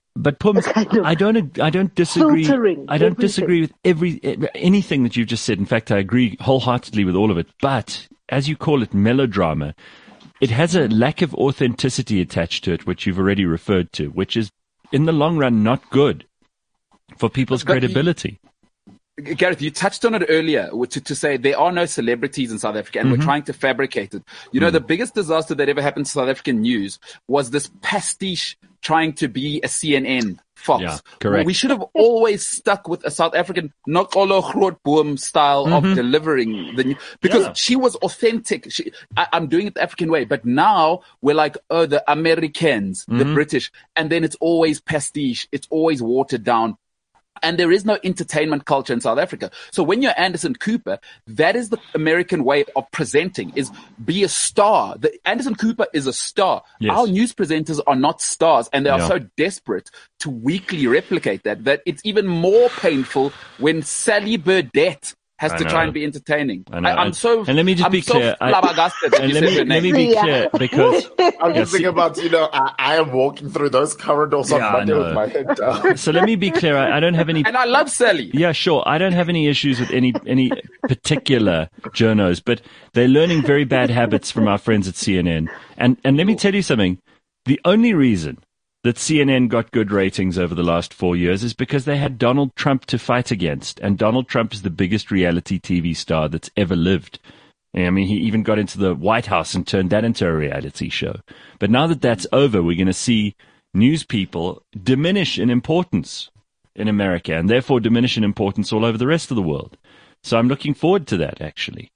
But Pums, kind of I don't, I don't disagree. filtering I don't everything. disagree with every anything that you've just said. In fact, I agree wholeheartedly with all of it. But as you call it, melodrama, it has a lack of authenticity attached to it, which you've already referred to, which is in the long run not good for people's But credibility. You, Gareth, you touched on it earlier to, to say there are no celebrities in South Africa and Mm-hmm. we're trying to fabricate it. You know, Mm. the biggest disaster that ever happened to South African news was this pastiche trying to be a C N N, Fox. Yeah, correct. We should have always stuck with a South African Nokolo Grootboom style Mm-hmm. of delivering the news because Yeah. she was authentic. She, I, I'm doing it the African way, but now we're like, oh, the Americans, the Mm-hmm. British, and then it's always pastiche. It's always watered down. And there is no entertainment culture in South Africa. So when you're Anderson Cooper, that is the American way of presenting, is be a star. The, Anderson Cooper is a star. Yes. Our news presenters are not stars, and they are Yeah. so desperate to weekly replicate that, that it's even more painful when Sally Burdett has I to know. try and be entertaining. I know. I, I'm And- so and let me just I'm be so clear, I- flabbergasted that And you let said me, her let me name. be Yeah. clear, because I'm Yeah, just see- thinking about, you know, I, I am walking through those corridors on Yeah, I Monday know. with my head down. so let me be clear. I, I don't have any And I love Sally. Yeah, sure. I don't have any issues with any any particular journos, but they're learning very bad habits from our friends at C N N. And and let me tell you something. The only reason that C N N got good ratings over the last four years is because they had Donald Trump to fight against. And Donald Trump is the biggest reality T V star that's ever lived. I mean, he even got into the White House and turned that into a reality show. But now that that's over, we're going to see news people diminish in importance in America and therefore diminish in importance all over the rest of the world. So I'm looking forward to that, actually.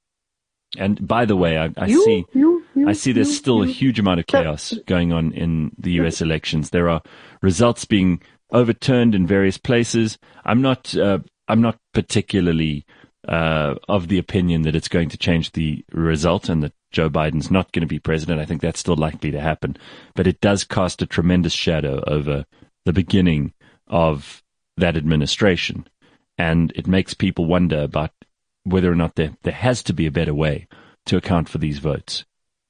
And by the way, I, I You, see you, you, I see there's you, still a you. huge amount of chaos going on in the U S elections. There are results being overturned in various places. I'm not uh, I'm not particularly uh, of the opinion that it's going to change the result and that Joe Biden's not going to be president. I think that's still likely to happen. But it does cast a tremendous shadow over the beginning of that administration. And it makes people wonder about whether or not there, there has to be a better way to account for these votes.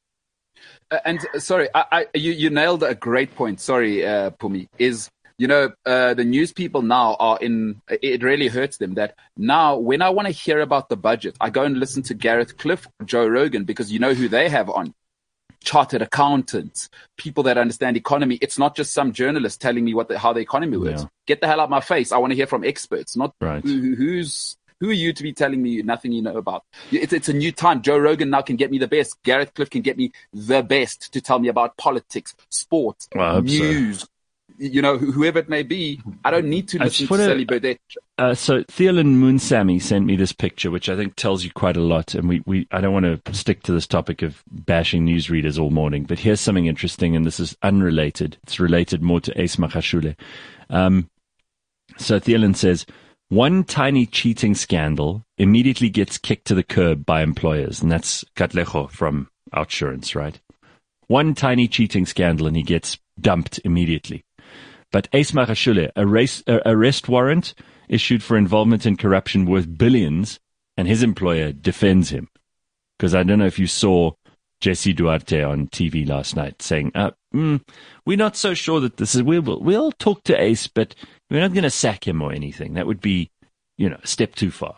Uh, and uh, sorry, I, I, you, you nailed a great point. Sorry, uh, Pumi, is, you know, uh, the news people now are in, it really hurts them that now when I want to hear about the budget, I go and listen to Gareth Cliff, Joe Rogan, because you know who they have on. Chartered accountants, people that understand economy. It's not just some journalist telling me what the, how the economy works. Yeah. Get the hell out of my face. I want to hear from experts, not Right. who, who's, who are you to be telling me nothing you know about? It's, it's a new time. Joe Rogan now can get me the best. Gareth Cliff can get me the best to tell me about politics, sports, Well, I hope so. news, you know, wh- whoever it may be. I don't need to I listen just to wanna- Sally Burdett. Uh, so Thielen Moonsamy sent me this picture, which I think tells you quite a lot. And we, we I don't want to stick to this topic of bashing newsreaders all morning, but here's something interesting, and this is unrelated. It's related more to Ace Magashule. Um, so Thielen says, one tiny cheating scandal immediately gets kicked to the curb by employers. And that's Katlego from Outsurance, right? One tiny cheating scandal and he gets dumped immediately. But Ace Magashule, a race, uh, arrest warrant issued for involvement in corruption worth billions, and his employer defends him. Because I don't know if you saw Jesse Duarte on T V last night saying, uh, mm, we're not so sure that this is, we'll, we'll talk to Ace, but we're not going to sack him or anything. That would be, you know, a step too far.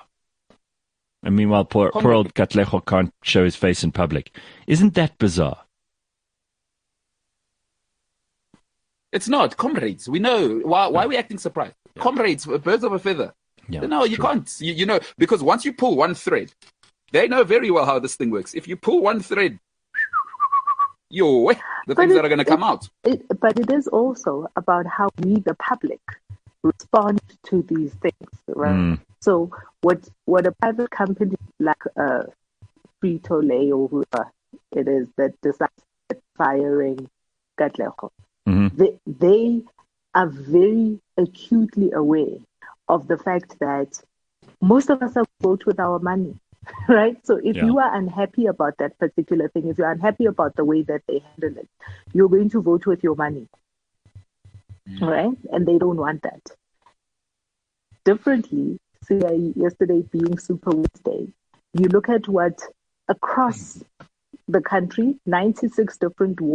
And meanwhile, poor, poor old Katlego can't show his face in public. Isn't that bizarre? It's not. Comrades, we know. Why, why are we acting surprised? Yeah. Comrades, birds of a feather. Yeah, no, it's you true. can't. You, you know, because once you pull one thread, they know very well how this thing works. If you pull one thread, yo, the But things it- that are going to come it- out. It, but it is also about how we, the public, respond to these things, right? Mm. So what what a private company like uh, Frito-Lay or whoever it is that decides that firing Katlego, Mhm. they, they are very acutely aware of the fact that most of us are vote with our money, right? So if Yeah. you are unhappy about that particular thing, if you're unhappy about the way that they handle it, you're going to vote with your money, right? And they don't want that. Differently, say yesterday being Super Wednesday, you look at what across the country, ninety-six different wards,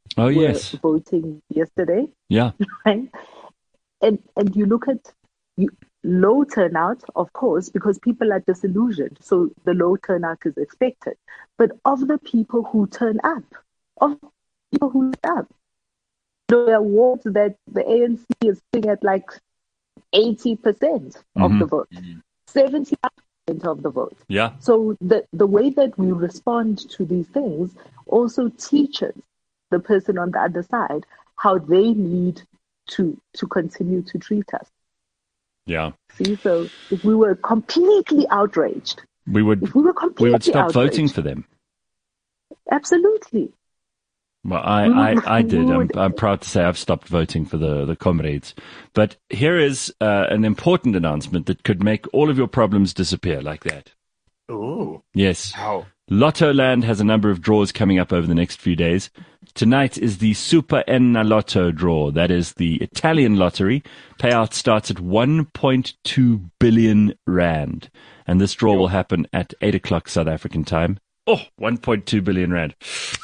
Oh, were yes. voting yesterday, Yeah. right? And and you look at you, low turnout, of course, because people are disillusioned. So the low turnout is expected. But of the people who turn up, of people who turn up, the awards that the A N C is sitting at like eighty percent of Mhm. the vote, seventy-five percent of the vote. Yeah. So the, the way that we respond to these things also teaches the person on the other side how they need to to continue to treat us. Yeah. See, so if we were completely outraged, We would if we were completely we would stop outraged, voting for them. absolutely. Well, I, We I, would- I we did. I'm, would- I'm proud to say I've stopped voting for the, the comrades. But here is uh, an important announcement that could make all of your problems disappear like that. Ooh. Yes. How? Lotto Land has a number of draws coming up over the next few days. Tonight is the Super Enalotto draw. That is the Italian lottery. Payout starts at one point two billion rand. And this draw will happen at eight o'clock South African time. Oh, one point two billion rand.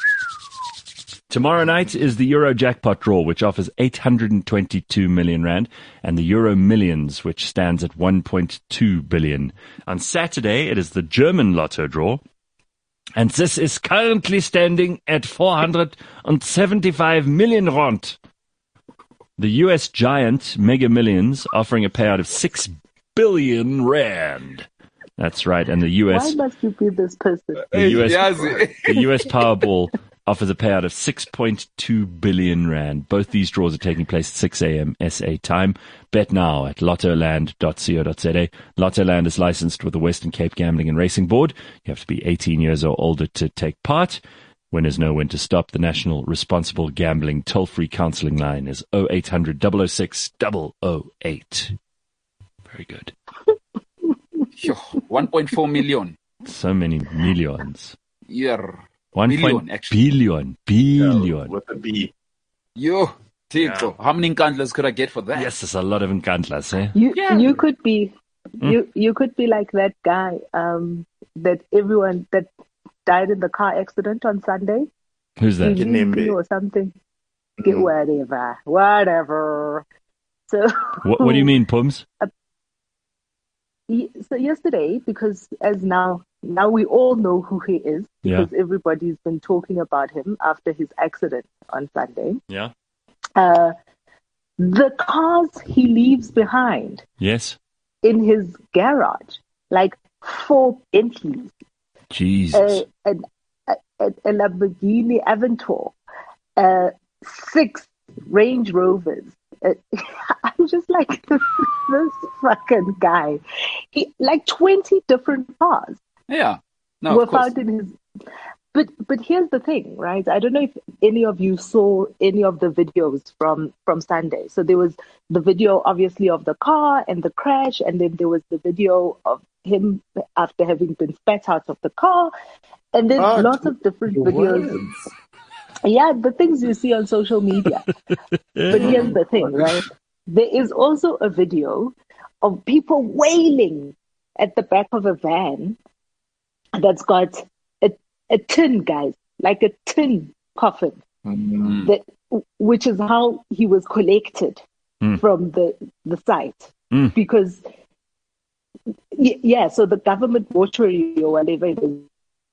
Tomorrow night is the Euro Jackpot draw, which offers eight hundred twenty-two million rand, and the Euro Millions, which stands at one point two billion. On Saturday, it is the German Lotto draw, and this is currently standing at four hundred seventy-five million rand. The U S Giant Mega Millions offering a payout of six billion rand. That's right, and the U S Why must you be this person? the U S Yes. the U S Powerball offers a payout of six point two billion rand. Both these draws are taking place at six a.m. S A time. Bet now at lottoland dot co dot za. Lottoland is licensed with the Western Cape Gambling and Racing Board. You have to be eighteen years or older to take part. Winners know when to stop. The National Responsible Gambling toll-free counseling line is oh eight hundred, double oh six, double oh eight. Very good. one point four million. So many millions. Yeah. One Billion, point actually. billion, billion. With a B. Yo, Tito, how many nkandlas could I get for that? Yes, there's a lot of nkandlas, eh? You Yeah. you could be you you could be like that guy um that everyone that died in the car accident on Sunday. Who's that? Kinembe. Or something. Get whatever. Whatever. So What, what do you mean, Pums? Ye- So yesterday, because as now now we all know who he is, Yeah. because everybody's been talking about him after his accident on Sunday. Yeah. Uh, the cars he leaves behind Yes. in his garage, like four Bentleys, Jesus. a, an- a, a, a Lamborghini Aventador, uh, six Range Rovers. Uh, I'm just like this fucking guy. He, like twenty different cars Yeah. No, were of course. found in his. But but here's the thing, right? I don't know if any of you saw any of the videos from from Sunday. So there was the video, obviously, of the car and the crash, and then there was the video of him after having been spat out of the car, and then Ah, lots of different videos. Words. Yeah, the things you see on social media. But here's the thing, right? There is also a video of people wailing at the back of a van that's got a, a tin, guys, like a tin coffin, Mm. that, which is how he was collected Mm. from the, the site. Mm. Because, y- yeah, so the government mortuary or whatever it is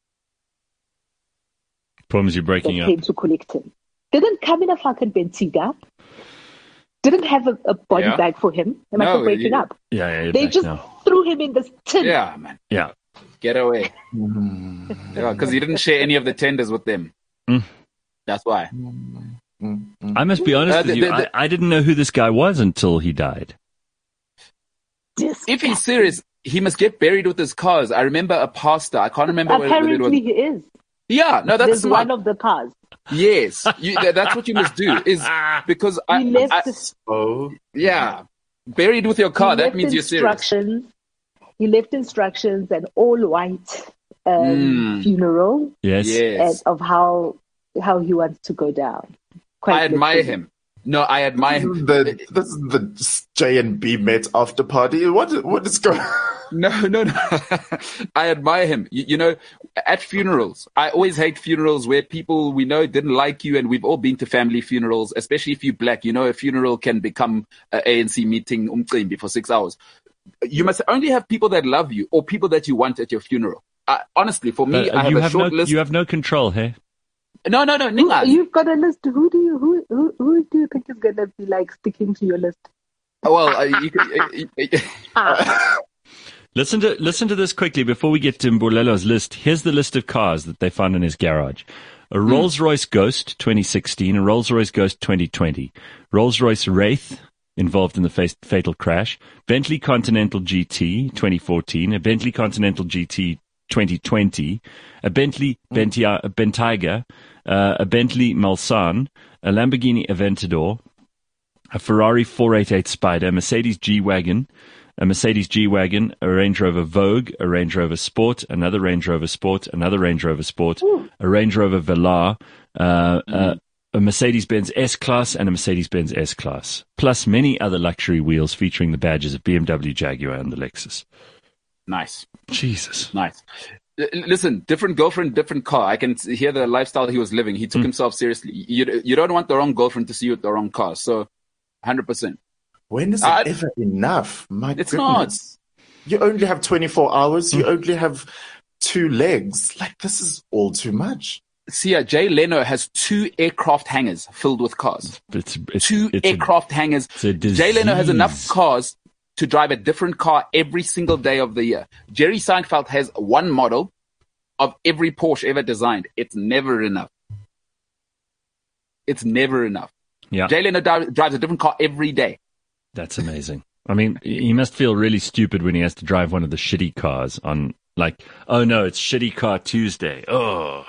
Pums, you're that breaking up. came to collect him didn't come in a fucking Bentiga, didn't have a, a body Yeah. bag for him. Am I No, still breaking you- up? Yeah, yeah, you're They back just now. threw him in this tin. Yeah, man. Yeah. Get away. Yeah, because he didn't share any of the tenders with them. Mm. That's why. Mm, mm. I must be honest Uh, with the- you. the- the- I, I didn't know who this guy was until he died. If he's serious, he must get buried with his cars. I remember a pastor. I can't remember whether it was. Apparently he is. Yeah, no, that's There's smart. one of the cars. Yes, you, that, that's what you must do. Is because I, He left, I- Oh, yeah, buried with your he car. That left means you're serious. instructions. He left instructions, an all white um, Mm. funeral, Yes. Yes, and of how how he wants to go down. Quite I admire literally. him. No, I admire him. The, this is the J and B Met after party. What what is going No, no, no. I admire him. You, you know, at funerals, I always hate funerals where people we know didn't like you, and we've all been to family funerals, especially if you're black. You know, a funeral can become an A N C meeting umcimbi for six hours. You must only have people that love you or people that you want at your funeral. Uh, honestly, for me, Uh, I have you a have short no, list. You have no control, hey? No, no, no, Who- Ninga. You've got a list. Who do you who who, who do you think is gonna be like sticking to your list? Well, uh, you, you, you, Listen to listen to this quickly before we get to Mbulelo's list. Here's the list of cars that they found in his garage. A Rolls-Royce Ghost twenty sixteen, a Rolls-Royce Ghost twenty twenty, Rolls-Royce Wraith involved in the fa- fatal crash, Bentley Continental G T twenty fourteen, a Bentley Continental G T twenty twenty, a Bentley Bentia, a Bentayga, uh, a Bentley Mulsanne, a Lamborghini Aventador, a Ferrari four eighty-eight Spider, a Mercedes G-Wagon, a Mercedes G-Wagon, a Range Rover Vogue, a Range Rover Sport, another Range Rover Sport, another Range Rover Sport, a Range Rover Velar, uh, uh, a Mercedes-Benz S-Class, and a Mercedes-Benz S-Class, plus many other luxury wheels featuring the badges of B M W, Jaguar, and the Lexus. nice. Jesus. Nice. L- Listen, different girlfriend, different car. I can hear the lifestyle he was living. He Hmm. took himself seriously. You you don't want the wrong girlfriend to see you with the wrong car. So, one hundred percent. When is it Uh, ever enough? My It's goodness. You only have twenty-four hours. You only have two legs. Like, this is all too much. See, uh, Jay Leno has two aircraft hangars filled with cars. It's, it's, Two it's a- aircraft hangars. it's a Jay Leno has enough disease. cars to drive a different car every single day of the year. Jerry Seinfeld has one model of every Porsche ever designed. It's never enough. It's never enough. yeah, Jay Leno dri- drives a different car every day. that's amazing. I mean, he must feel really stupid when he has to drive one of the shitty cars on, like, oh no, it's Shitty Car Tuesday. Oh.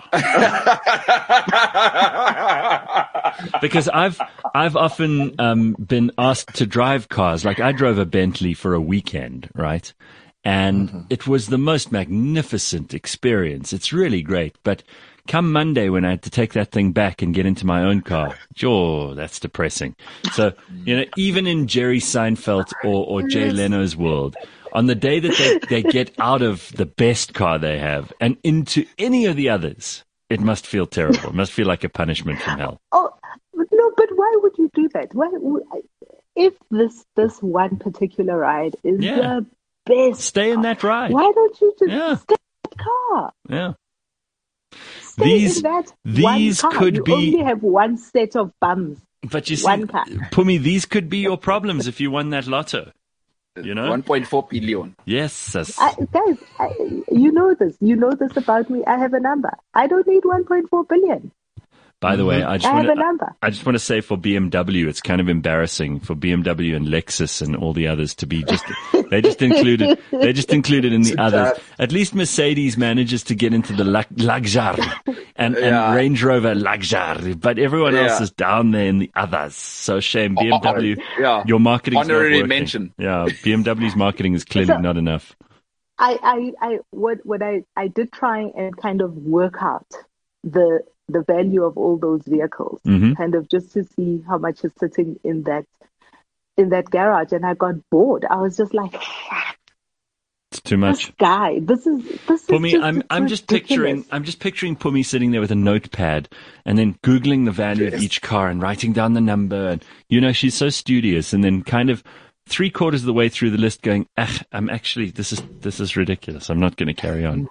Because I've I've often um, been asked to drive cars. Like, I drove a Bentley for a weekend, right? And it was the most magnificent experience. It's really great. But come Monday, when I had to take that thing back and get into my own car, oh, that's depressing. So, you know, even in Jerry Seinfeld or, or Jay Leno's world, on the day that they, they get out of the best car they have and into any of the others, it must feel terrible. It must feel like a punishment from hell. Oh no, but why would you do that? Why would- if this this one particular ride is Yeah. the best? Stay in that ride. Why don't you just Yeah. stay in that car? Yeah. Stay These- in that these one car. could you be- only have one set of bums. But you see, One car. Pumi, these could be your problems if you won that lotto. You know? one point four billion. Yes. sis. I, guys, I, you know this. You know this about me. I have a number. I don't need one point four billion. By the way, I just I have want a to number. I just want to say for B M W, it's kind of embarrassing for B M W and Lexus and all the others to be just they just included they just included in the others. At least Mercedes manages to get into the lux- luxury and, Yeah. and Range Rover luxury, but everyone else Yeah. is down there in the others. So shame, B M W. Yeah. Your marketing Honorary not working. mention. Yeah, B M W's marketing is clearly So- not enough. I, I, I, what, what I, I did try and kind of work out the, the value of all those vehicles, Mhm. kind of just to see how much is sitting in that, in that garage. And I got bored. I was just like, It's too this much. guy, this is, this is Pumi, just, I'm it's I'm just ridiculous. picturing I'm just picturing Pumi sitting there with a notepad and then googling the value of each car and writing down the number, and you know, she's so studious, and then kind of three quarters of the way through the list going, ah, I'm actually this is this is ridiculous. I'm not going to carry on.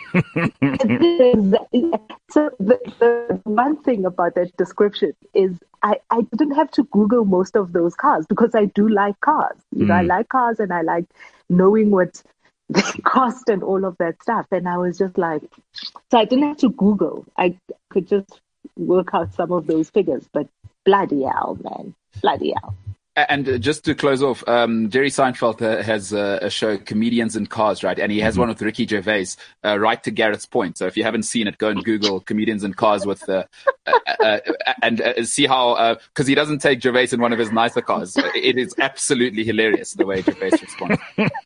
So the, the one thing about that description is I, I didn't have to Google most of those cars because I do like cars. You know, I Mm. like cars and I like knowing what they cost and all of that stuff. And I was just like, so I didn't have to Google. I could just work out some of those figures. But bloody hell, man, bloody hell. And just to close off, um, Jerry Seinfeld uh, has uh, a show, Comedians in Cars, right? And he has mm-hmm. one with Ricky Gervais, uh, right to Garrett's point. So if you haven't seen it, go and Google Comedians in Cars with, uh, uh, uh, and uh, see how, uh, cause he doesn't take Gervais in one of his nicer cars. It is absolutely hilarious the way Gervais responds.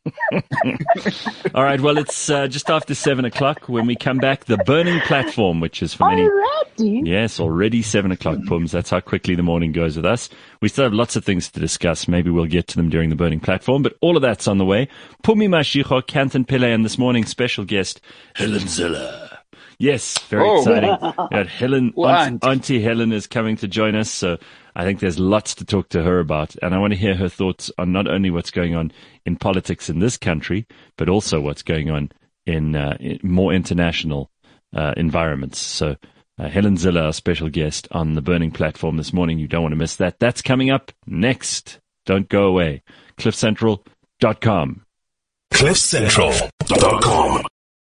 All right. Well, it's uh, just after seven o'clock. When we come back, the burning platform, which is for many. Already? Yes, already seven o'clock, Pums. That's how quickly the morning goes with us. We still have lots of things to discuss. Maybe we'll get to them during the burning platform, but all of that's on the way. Pumi Mashiko, Canton Pele, and this morning's special guest, Helen Ziller. Yes, very oh. exciting. Yeah, Helen, well, Auntie, Auntie Helen is coming to join us, so I think there's lots to talk to her about, and I want to hear her thoughts on not only what's going on in politics in this country, but also what's going on in, uh, in more international uh, environments. So Uh, Helen Ziller, our special guest on the burning platform this morning. You don't want to miss that. That's coming up next. Don't go away. cliff central dot com. cliff central dot com